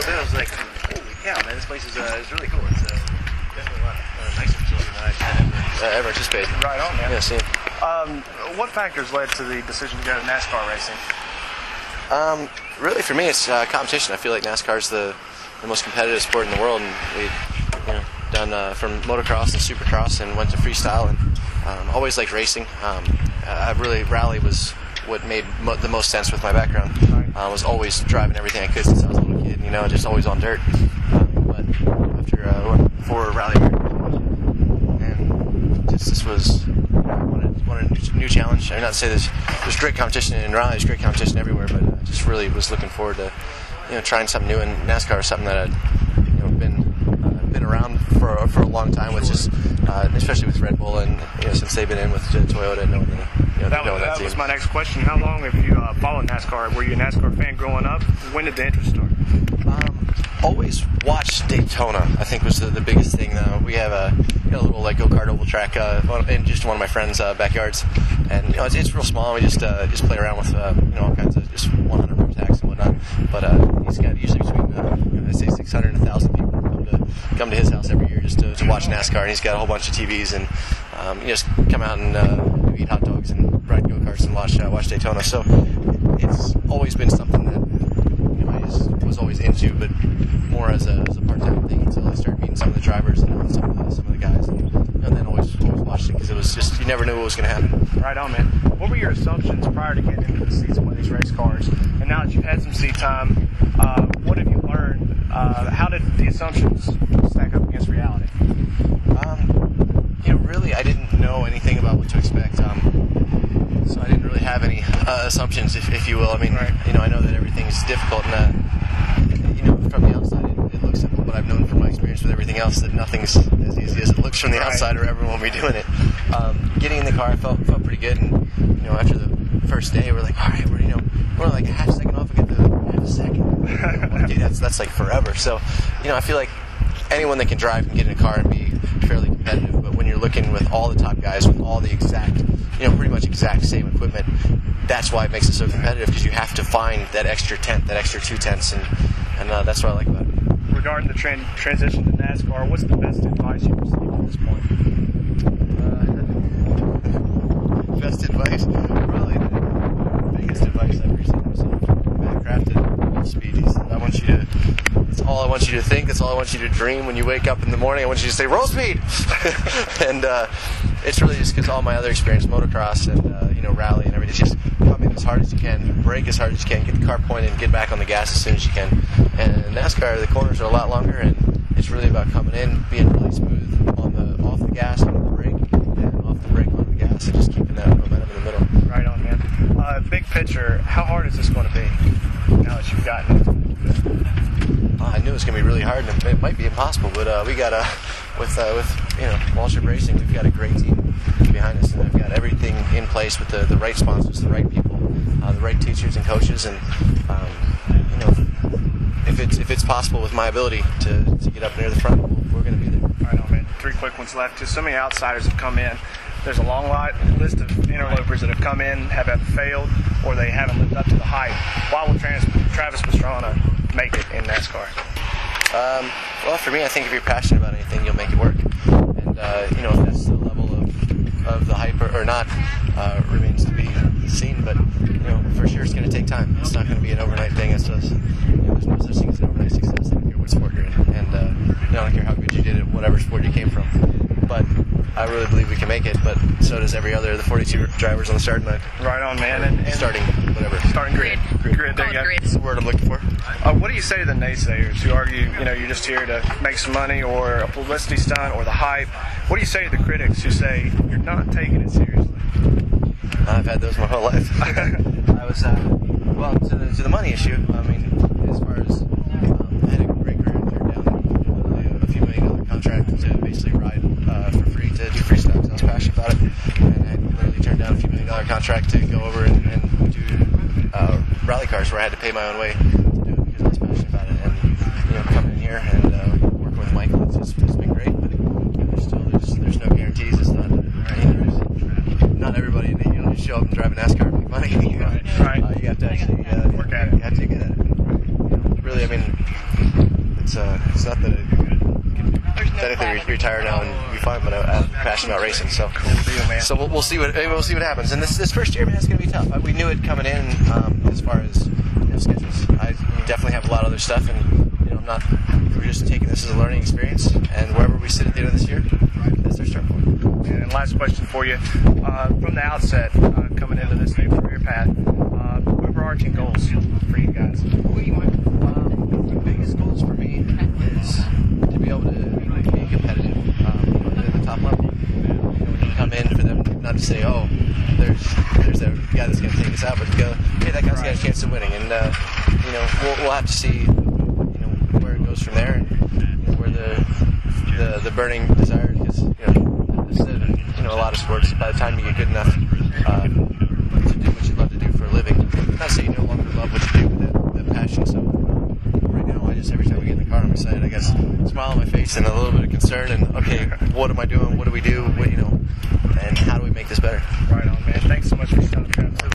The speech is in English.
said, I was like, holy cow, man, this place is really cool. It's definitely a lot nicer facility than I've ever anticipated. Right on, man. Yeah, same. What factors led to the decision to go to NASCAR racing? Really, for me, it's competition. I feel like NASCAR is the most competitive sport in the world, and we've done from motocross and supercross and went to freestyle, and always liked racing. Rally was what made the most sense with my background. I was always driving everything I could since I was a little kid, just always on dirt. But after I went for Rally and this was wanted a new challenge. I mean, not to say there's great competition in Rally, there's great competition everywhere, but I just really was looking forward to trying something new. And NASCAR was something that I'd been around for a long time, with just especially with Red Bull, and since they've been in with Toyota, knowing that was my next question. How long have you followed NASCAR? Were you a NASCAR fan growing up? When did the interest start? Always watched Daytona. I think was the biggest thing. We have a little go-kart oval track in just one of my friends' backyards, and it's real small. We just play around with all kinds of just 100 room tracks and whatnot. But he's got usually between I say 600 and 1,000 people come to his house every year just to watch NASCAR, and he's got a whole bunch of TVs, and just come out and eat hot dogs and ride go-karts and watch Daytona. So it's always been something that I was always into, but more as a part-time thing until I started meeting some of the drivers and some of the guys, and then always watched it because it was just, you never knew what was going to happen. Right on, man. What were your assumptions prior to getting into the seats of one of these race cars? And now that you've had some seat time, what have you learned? How did the assumptions stack up against reality? Really, I didn't know anything about what to expect, so I didn't really have any assumptions, if you will. I mean, right. I know that everything is difficult, and from the outside it looks simple, but I've known from my experience with everything else that nothing's as easy as it looks from the outside, or everyone will be doing it. Getting in the car, I felt pretty good, and after the first day, we're like, all right, we're like a half second off, we get to half a second. That's like forever. So, I feel like anyone that can drive can get in a car and be fairly competitive, but when you're looking with all the top guys with all the exact, pretty much exact same equipment, that's why it makes it so competitive, because you have to find that extra tenth, that extra 2 tenths, and that's what I like about it. Regarding the transition to NASCAR, what's the best advice you've received at this point? Best advice? Probably the biggest advice I've received was Matt Crafton, Wolf Speed. He said, that's all I want you to think, that's all I want you to dream when you wake up in the morning. I want you to say, roll speed! And it's really just because all my other experience, motocross and rally and everything, it's just come in as hard as you can, brake as hard as you can, get the car pointed, and get back on the gas as soon as you can. And in NASCAR, the corners are a lot longer, and it's really about coming in, being really smooth off the gas, onto the brake, and off the brake, onto the gas, and just keeping that momentum in the middle. Right on, man. Big picture, how hard is this going to be now that you've gotten it? I knew it was going to be really hard, and it might be impossible, but we got with Waltrip Racing, we've got a great team behind us, and I've got everything in place with the right sponsors, the right people, the right teachers and coaches, and if it's possible with my ability to get up near the front, we're going to be there. Right on, man. 3 quick ones left. Just so many outsiders have come in. There's a long list of interlopers that have come in, have failed, or they haven't lived up to the hype. Why will Travis Pastrana make it in NASCAR? Well, for me, I think if you're passionate about anything, you'll make it work. And if that's the level of the hype or not, remains to be seen. But for sure, it's going to take time. It's not going to be an overnight thing. There's no such thing as an overnight success. I don't care what sport you're in, and I don't care how good you did at whatever sport you came from. But I really believe we can make it, but so does every other of the 42 drivers on the starting line. Right on, man. And starting grid. There you go. That's the word I'm looking for. What do you say to the naysayers who argue, you're just here to make some money, or a publicity stunt, or the hype? What do you say to the critics who say you're not taking it seriously? I've had those my whole life. I was, to the money issue, I mean, as far as, I had a great career, turned down a few $1 million contract to basically ride for free, to do freestyle, because I was passionate about it, and I literally turned down a few $1 million contract to go over and do rally cars where I had to pay my own way to do it because I was passionate about it, and coming in here and working with Michael, it's been great, but there's no guarantees. It's not not everybody, just show up and drive a NASCAR and make money. Right. You have to actually work at it. You have to get at it. Really, I mean, it's not that I technically retire now and be fine, but I'm passionate about racing. So we'll see what happens. And this first year, man, it's going to be tough. We knew it coming in as far as schedules. I definitely have a lot of other stuff, and we're just taking this as a learning experience. And wherever we sit at the end of this year, that's our start point. And last question for you, from the outset, coming into this new career path, overarching goals for you guys. The biggest goals for me is to be able to be competitive at the top level. When you come in, for them not to say, oh, there's a guy that's going to take us out, but to go, hey, that guy's got a chance of winning, and we'll have to see where it goes from there, and where the burning desire, because a lot of sports, by the time you get good enough to do what you love to do for a living, not say you no longer love what you do, but that passion. So right now, every time we get in the car, I'm excited. I guess smile on my face and a little bit of concern, and okay, what am I doing? What do we do? And how do we make this better? Right on, man. Thanks so much for showing up.